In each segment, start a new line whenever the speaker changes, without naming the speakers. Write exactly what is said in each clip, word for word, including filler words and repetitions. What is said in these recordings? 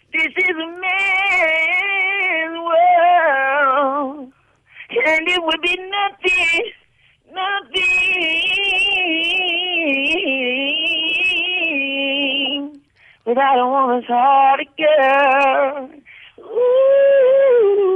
This is a man's world, and it would be nothing, nothing without a woman's heart, girl. Ooh.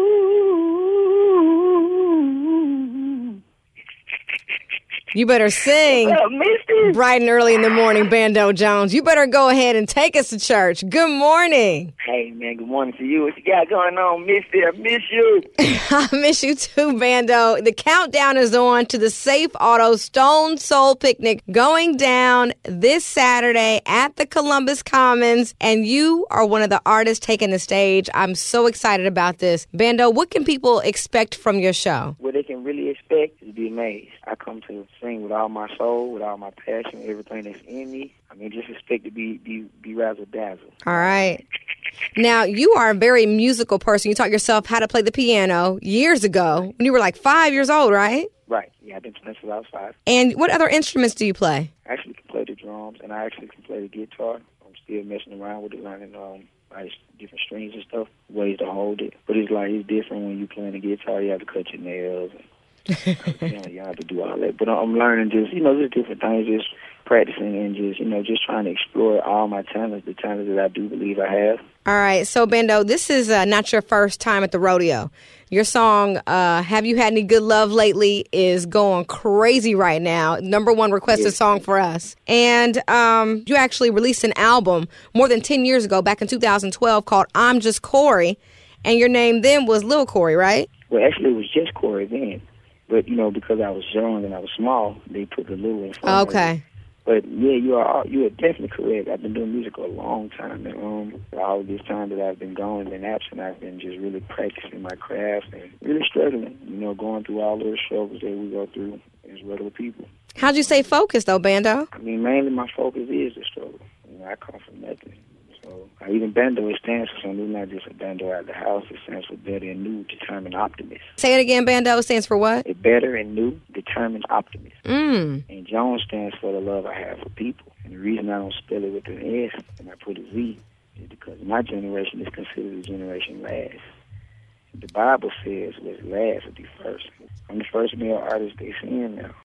You better sing
What's up, mister?
bright and early in the morning, Bando Jones. You better go ahead and take us to church. Good morning.
Hey, man, good morning to you. What you got going on, mister? I miss you.
I miss you too, Bando. The countdown is on to the Safe Auto Stone Soul Picnic going down this Saturday at the Columbus Commons, and you are one of the artists taking the stage. I'm so excited about this. Bando, what can people expect from your show?
What they can really expect is to be amazed. I come to sing with all my soul, with all my passion, everything that's in me. I mean, just expect to be be, be razzle-dazzle.
All right. Now, you are a very musical person. You taught yourself how to play the piano years ago when you were like five years old, right?
Right. Yeah, I've been playing since I was five.
And what other instruments do you play?
I actually can play the drums, and I actually can play the guitar. I'm still messing around with it, learning um, like different strings and stuff, ways to hold it. But it's like, it's different when you're playing the guitar. You have to cut your nails. And, you know, you have to do all that. But I'm learning just, you know, just different things, just practicing and just, you know, just trying to explore all my talents, the talents that I do believe I have.
All right. So, Bando, this is uh, not your first time at the rodeo. Your song, uh, Have You Had Any Good Love Lately, is going crazy right now. Number one requested
Yes.
song for us. And um, you actually released an album more than ten years ago, back in two thousand twelve, called I'm Just Corey. And your name then was Lil Corey, right?
Well, actually, it was just Corey then. But, you know, because I was young and I was small, they put the little in front of it.
Okay.
But, yeah, you are you are definitely correct. I've been doing music a long time. And um, all this time that I've been gone and absent, I've been just really practicing my craft and really struggling, you know, going through all those struggles that we go through as regular people.
How'd you stay focused, though, Bando?
I mean, mainly my focus is the struggle. You know, I come from nothing. So I even Bando, it stands for something. It's not just a bando out the house. It stands for better and new, determined optimist.
Say it again, Bando. It stands for what?
A better and new, determined optimist.
Mm.
And Jones stands for the love I have for people. And the reason I don't spell it with an S and I put a Z is because my generation is considered a generation last. The Bible says what's last will be first. I'm the first male artist they seeing now.